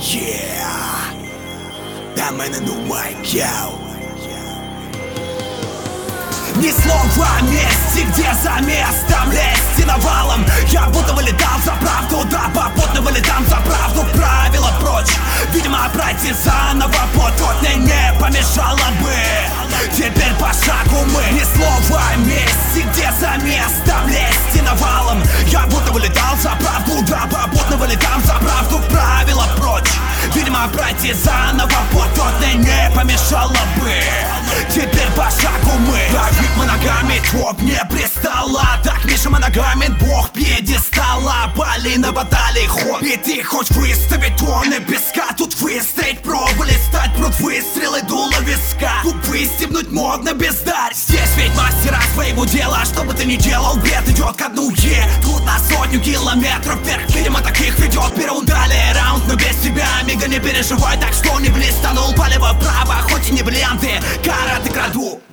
Yeah, да мене думай, йоу. Ни слова о месте, где за местом лезть навалом. Я будто вылетал за правду, да, попутно вылетам за правду. Правила прочь, видимо, пройти заново путь тут мне не помешало бы. Теперь по шагу мы. Ни слова о месте, где за местом лезть навалом. Я будто вылетал за правду, да, попутно вылетам за правду. Правила прочь, видимо, пройти заново путь тут мне не помешало бы. Теперь по шагу мы. Моногами, троп не пристала. Так Миша моногамит, бог пьедестала. Полина баталий ход. И ты хочешь выставить тонны песка. Тут выстроить, пробовали стать пруд. Выстрелы, дуло виска. Тут выстебнуть модно бездарь. Здесь ведь мастера своего дела. Что бы ты ни делал, бред идет ко дну. Тут на 100 километров вверх. Видимо, таких ведет первым далее раунд. Но без тебя, мига, не переживай. Так что не блистанул, полево право. Хоть и не бриллианты, караты краду.